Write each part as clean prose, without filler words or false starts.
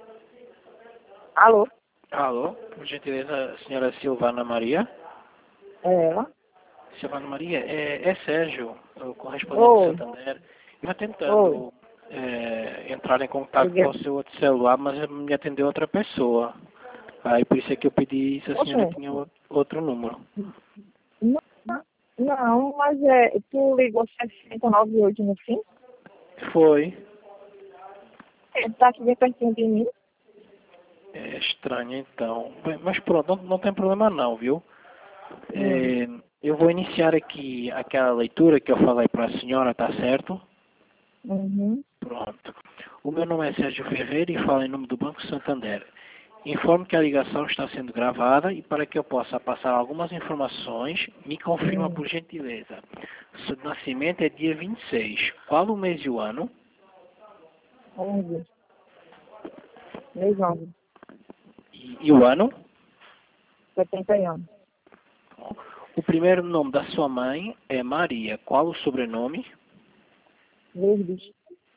Alô? Alô, por gentileza, senhora Silvana Maria? É ela? Silvana Maria, é Sérgio, o correspondente de Oi. Santander. Eu estou Oi. tentando entrar em contato com Liguei. o seu outro celular, mas me atendeu outra pessoa. Aí por isso é que eu pedi se a senhora Oxe, tinha outro número. não, não, mas tu ligou 698 no fim? Foi. Tá aqui bem pertinho de mim. É estranho então. Bem, mas pronto, não tem problema não, viu? Hum. Eu vou iniciar aqui aquela leitura que eu falei para a senhora, tá certo? Uhum. Pronto. O meu nome é Sérgio Ferreira e falo em nome do Banco Santander. Informo que a ligação está sendo gravada e para que eu possa passar algumas informações, me confirma Hum. por gentileza. Seu nascimento é dia 26. Qual o mês e o ano? 11. Mês 11. E o ano? 71. O primeiro nome da sua mãe é Maria. Qual o sobrenome? Lourdes.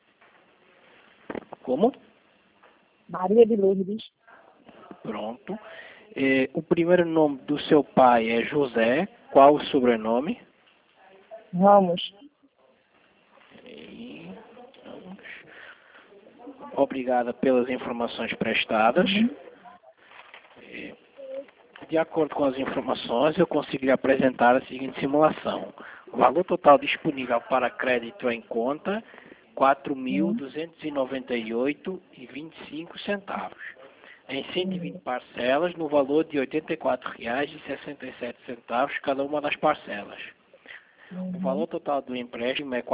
Como? Maria de Lourdes. Pronto. O primeiro nome do seu pai é José. Qual o sobrenome? Ramos. E- Obrigada pelas informações prestadas. Uhum. De acordo com as informações, eu consegui lhe apresentar a seguinte simulação. O valor total disponível para crédito em conta, R$ Uhum. 4.298,25. Em 120 Uhum. parcelas, no valor de R$ 84,67 cada uma das parcelas. O Uhum. valor total do empréstimo é R$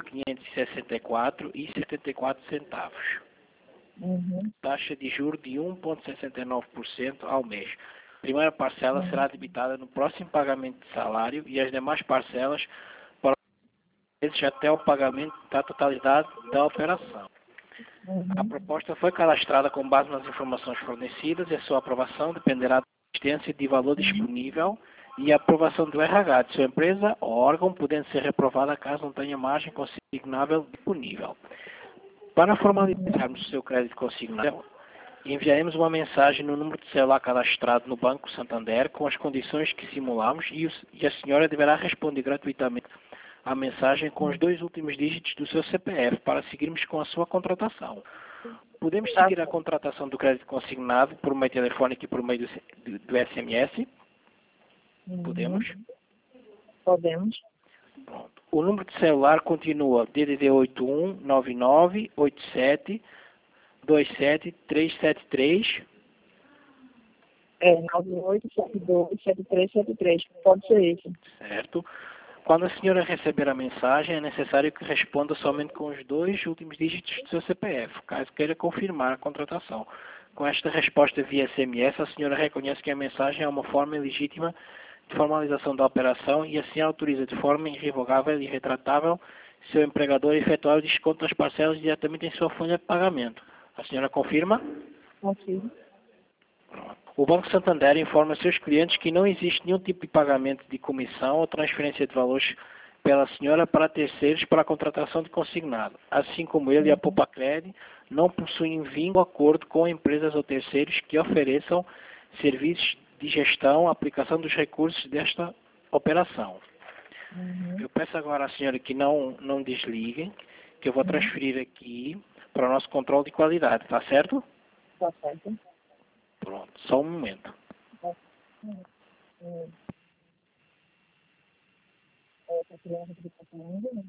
4.564,74. Uhum. Taxa de juros de 1,69% ao mês. Primeira parcela será debitada no próximo pagamento de salário e as demais parcelas para meses até o pagamento da totalidade da operação. A Uhum. proposta foi cadastrada com base nas informações fornecidas e a sua aprovação dependerá da existência de valor disponível e a aprovação do RH de sua empresa ou órgão, podendo ser reprovada caso não tenha margem consignável disponível. Para formalizarmos o seu crédito consignado, enviaremos uma mensagem no número de celular cadastrado no Banco Santander com as condições que simulamos e a senhora deverá responder gratuitamente à mensagem com os 2 últimos dígitos do seu CPF para seguirmos com a sua contratação. Podemos Tá seguir a certo. contratação do crédito consignado por meio telefônico e por meio do SMS? Uhum. Podemos? Podemos. Pronto. O número de celular continua DDD 819987277373. É 98727373. Pode ser isso. Certo? Quando a senhora receber a mensagem, é necessário que responda somente com os 2 últimos dígitos do seu CPF, caso queira confirmar a contratação. Com esta resposta via SMS, a senhora reconhece que a mensagem é uma forma legítima de formalização da operação e assim autoriza de forma irrevogável e retratável seu empregador a efetuar o desconto das parcelas diretamente em sua folha de pagamento. A senhora confirma? Consigo. O Banco Santander informa seus clientes que não existe nenhum tipo de pagamento de comissão ou transferência de valores pela senhora para terceiros para a contratação de consignado. Assim como ele e a Uhum. Popacred não possuem vínculo ou acordo com empresas ou terceiros que ofereçam serviços de gestão, aplicação dos recursos desta operação. Uhum. Eu peço agora à senhora que não desligue, que eu vou Uhum. transferir aqui para o nosso controle de qualidade, tá certo? Tá certo. Pronto, só um momento. Hum. Essa criança que está falando, né?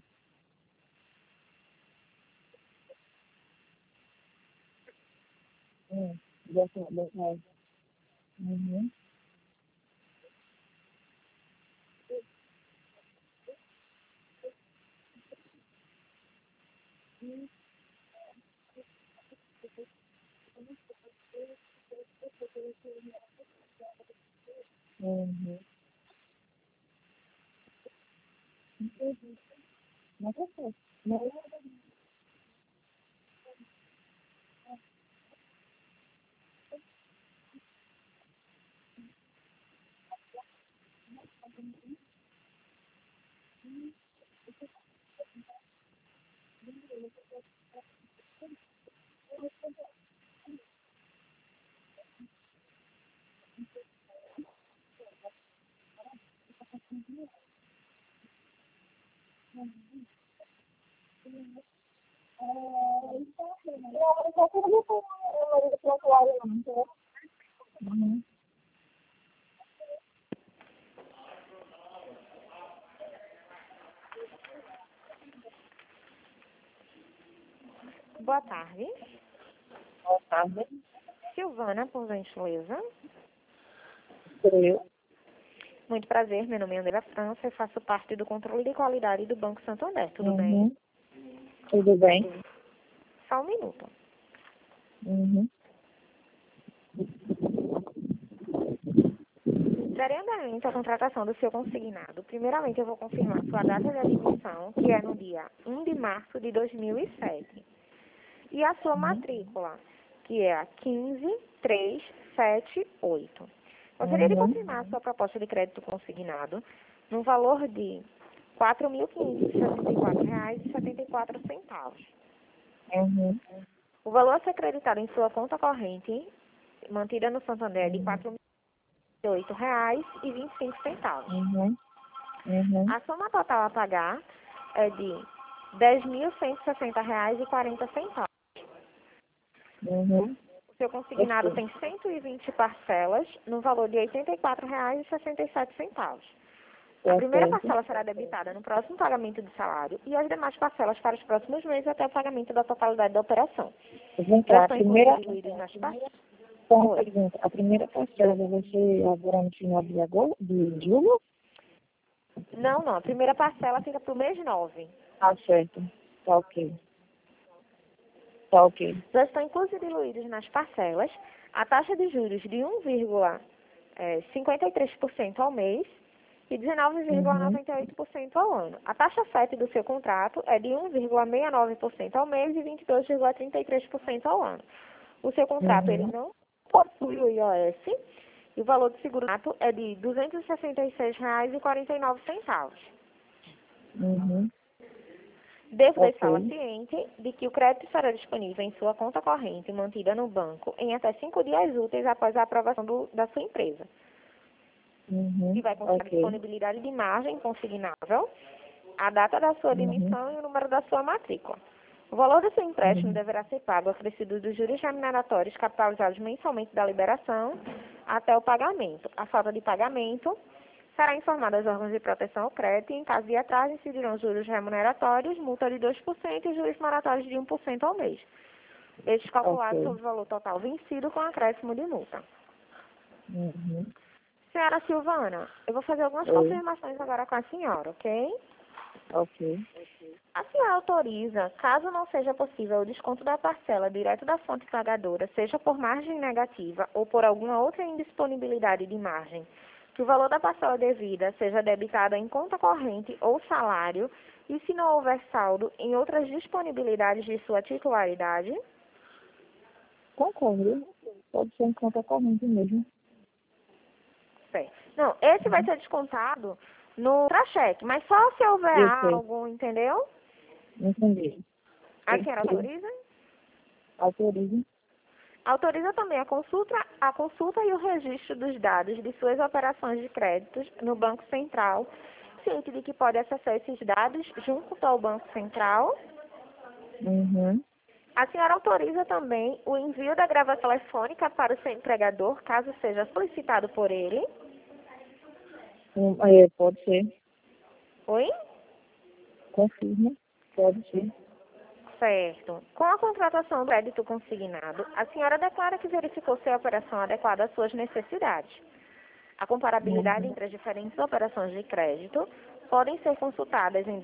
Dessa. Uhum. Uhum. Entendi. Mas tá certo. Não, tarde. Boa tarde. Silvana, por gentileza. Sou eu. Muito prazer, meu nome é Andrea França e faço parte do controle de qualidade do Banco Santander, tudo bem? Uhum. Tudo bem? Só um minuto. Uhum. Darei andamento à contratação do seu consignado. Primeiramente, eu vou confirmar sua data de admissão, que é no dia 1 de março de 2007. E a sua matrícula, que é a 15378. Gostaria de confirmar a sua proposta de crédito consignado no valor de R$ 4.564,74. Uhum. O valor a ser creditado em sua conta corrente, mantida no Santander, é de R$ 4.008,25. Uhum. Uhum. A soma total a pagar é de R$ 10.160,40. Uhum. O seu consignado Perfeito. tem 120 parcelas no valor de R$ 84,67. A primeira Perfeito. parcela será debitada no próximo pagamento do salário e as demais parcelas para os próximos meses até o pagamento da totalidade da operação. Vem Já cá, estão incluídos nas parcelas? só uma pergunta. A primeira parcela vai ser agora no final de agosto, de julho? Não, não. A primeira parcela fica para o mês 9. Tá certo. Tá ok. Tá ok. Já estão incluídos nas parcelas a taxa de juros de 1,53% ao mês e 19,98% ao ano. A taxa FET do seu contrato é de 1,69% ao mês e 22,33% ao ano. O seu contrato ele não possui o IOS e o valor do seguro-nato é de R$ 266,49. Uhum. Devo Ok. deixá-la ciente de que o crédito estará disponível em sua conta corrente mantida no banco em até 5 dias úteis após a aprovação da sua empresa. Uhum. E vai constar Ok. disponibilidade de margem consignável, a data da sua admissão e o número da sua matrícula. O valor do seu empréstimo deverá ser pago acrescido dos juros remuneratórios capitalizados mensalmente da liberação até o pagamento. A falta de pagamento será informada aos órgãos de proteção ao crédito e, em caso de atraso, incidirão juros remuneratórios, multa de 2% e juros moratórios de 1% ao mês. Estes calculados Ok. sobre o valor total vencido com acréscimo de multa. Uhum. Senhora Silvana, eu vou fazer algumas Oi. confirmações agora com a senhora, ok? Ok. A senhora autoriza, caso não seja possível o desconto da parcela direto da fonte pagadora, seja por margem negativa ou por alguma outra indisponibilidade de margem, que o valor da parcela devida seja debitado em conta corrente ou salário e, se não houver saldo, em outras disponibilidades de sua titularidade? Concordo. Pode ser em conta corrente mesmo. Certo. Não, esse vai ser descontado no contra-cheque, mas só se houver Eu sei. algo, entendeu? Entendi. A senhora Ok. autoriza? Autorizo. Autoriza também a consulta e o registro dos dados de suas operações de créditos no Banco Central, ciente de que pode acessar esses dados junto ao Banco Central. Uhum. A senhora autoriza também o envio da gravação telefônica para o seu empregador, caso seja solicitado por ele. Pode ser. Oi? Confirma. Pode ser. Certo. Com a contratação do crédito consignado, a senhora declara que verificou se a operação adequada às suas necessidades. A comparabilidade entre as diferentes operações de crédito podem ser consultadas em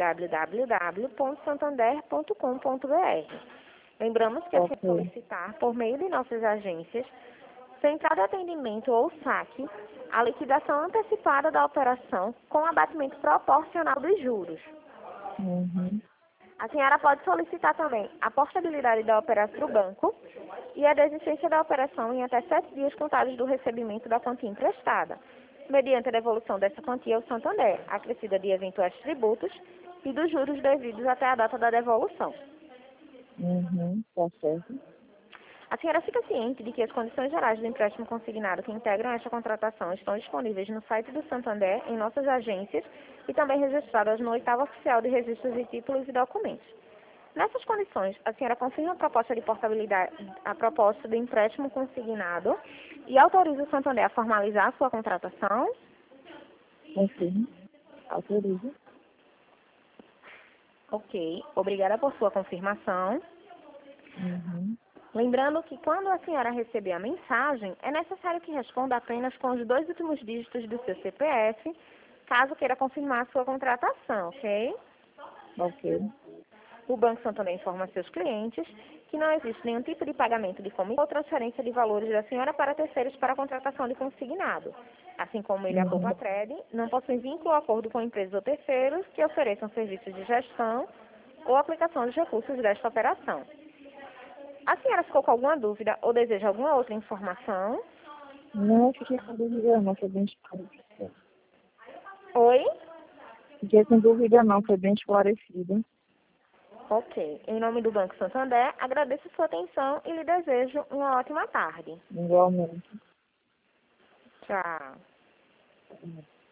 www.santander.com.br. Lembramos que assim Ok. solicitar, por meio de nossas agências, central de atendimento ou saque, a liquidação antecipada da operação com abatimento proporcional dos juros. Uhum. A senhora pode solicitar também a portabilidade da operação para o banco e a desistência da operação em até 7 dias contados do recebimento da quantia emprestada, mediante a devolução dessa quantia ao Santander, acrescida de eventuais tributos e dos juros devidos até a data da devolução. Uhum. Tá certo. A senhora fica ciente de que as condições gerais do empréstimo consignado que integram esta contratação estão disponíveis no site do Santander, em nossas agências e também registradas no 8º Oficial de Registros de Títulos e Documentos. Nessas condições, a senhora confirma a proposta de portabilidade, a proposta do empréstimo consignado e autoriza o Santander a formalizar a sua contratação? Confirma. Autorizo. Ok, obrigada por sua confirmação. Uhum. Lembrando que quando a senhora receber a mensagem, é necessário que responda apenas com os 2 últimos dígitos do seu CPF, caso queira confirmar a sua contratação, ok? Ok. O Banco Santander informa a seus clientes que não existe nenhum tipo de pagamento de comissão ou transferência de valores da senhora para terceiros para a contratação de consignado. Assim como ele, a Uhum. Corpatred, não possui vínculo ou acordo com empresas ou terceiros que ofereçam serviços de gestão ou aplicação dos recursos desta operação. A senhora ficou com alguma dúvida ou deseja alguma outra informação? Não, fiquei com dúvida não, foi bem esclarecido. Oi? Fiquei com dúvida não, foi bem esclarecido. Ok. Em nome do Banco Santander, agradeço sua atenção e lhe desejo uma ótima tarde. Igualmente. Tchau.